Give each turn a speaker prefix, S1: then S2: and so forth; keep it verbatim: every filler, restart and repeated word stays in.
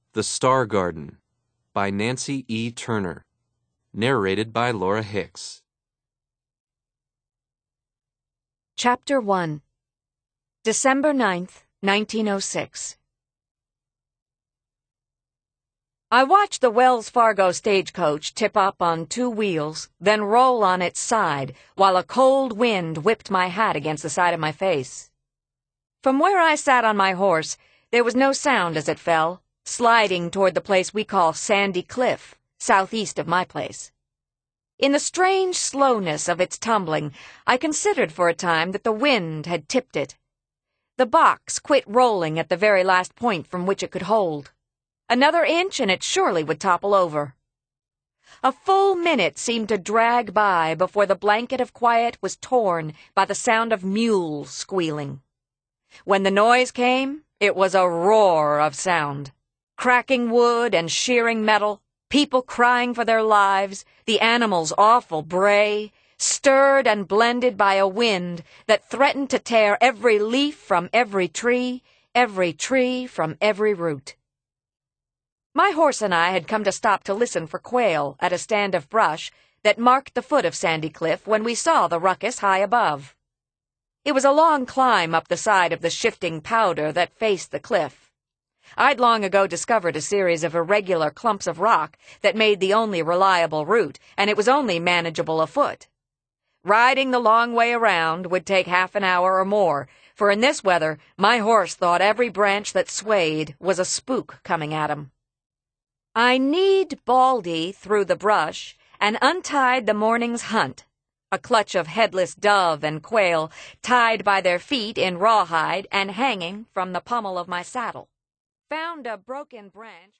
S1: The Star Garden by Nancy E. Turner. Narrated by Laura Hicks.
S2: Chapter one. December ninth, nineteen oh six. I watched the Wells Fargo stagecoach tip up on two wheels, then roll on its side, while a cold wind whipped my hat against the side of my face. From where I sat on my horse, there was no sound as it fell, sliding toward the place we call Sandy Cliff, southeast of my place. In the strange slowness of its tumbling, I considered for a time that the wind had tipped it. The box quit rolling at the very last point from which it could hold. Another inch and it surely would topple over. A full minute seemed to drag by before the blanket of quiet was torn by the sound of mules squealing. When the noise came, it was a roar of sound. Cracking wood and shearing metal, people crying for their lives, the animals' awful bray, stirred and blended by a wind that threatened to tear every leaf from every tree, every tree from every root. My horse and I had come to stop to listen for quail at a stand of brush that marked the foot of Sandy Cliff when we saw the ruckus high above. It was a long climb up the side of the shifting powder that faced the cliff. I'd long ago discovered a series of irregular clumps of rock that made the only reliable route, and it was only manageable afoot. Riding the long way around would take half an hour or more, for in this weather my horse thought every branch that swayed was a spook coming at him. I kneed Baldy through the brush and untied the morning's hunt, a clutch of headless dove and quail tied by their feet in rawhide and hanging from the pommel of my saddle. Found a broken branch